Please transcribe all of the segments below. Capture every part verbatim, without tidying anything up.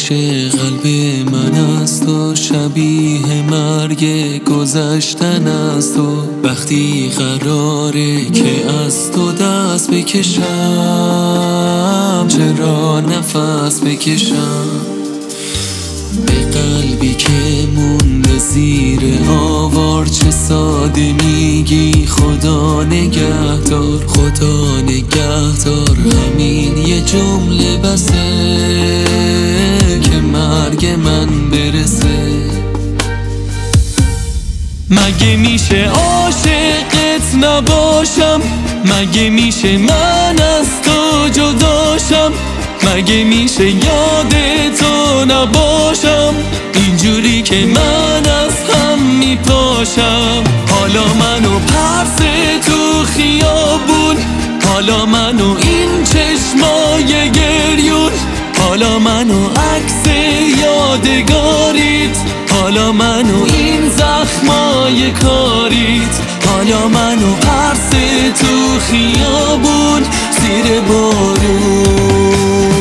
آتش قلب من است و شبیه مرگ گذشتن است و وقتی قراره که از تو دست بکشم چرا نفس بکشم به قلبی که مونده زیر آوار چه ساده میگی خدا نگهدار خدا نگهدار همین یه جمله بسه که مرگ من برسه مگه میشه عاشقت نباشم مگه میشه من از تو جداشم مگه میشه یاد تو نباشم اینجوری که من از هم میپاشم حالا منو پرس تو خیابون حالا منو این چشمای گریون حالا منو عکس یادگاریت حالا منو این زخمای کاریت حالا منو پرس تو خیابون زیر بارون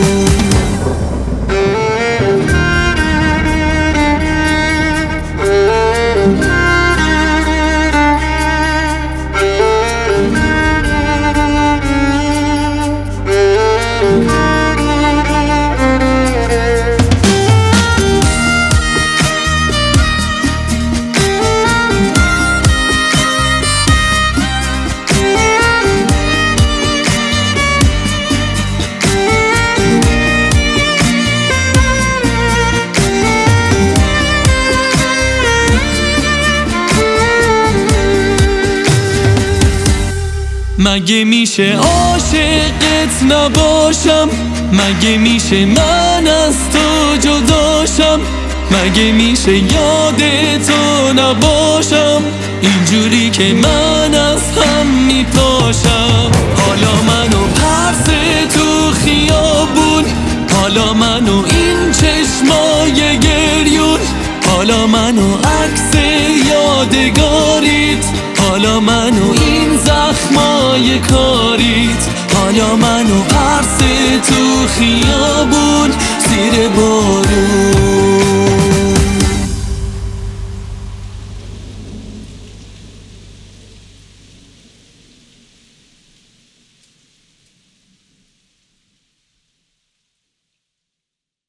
مگه میشه عاشقت نباشم مگه میشه من از تو جداشم مگه میشه یاد تو نباشم اینجوری که من از هم میپاشم حالا منو پرس تو خیابون حالا منو این چشمای گریون حالا منو عکس یادگاریت حالا منو این زخمای کاریت حالا منو پرس تو خیابون زیر بارون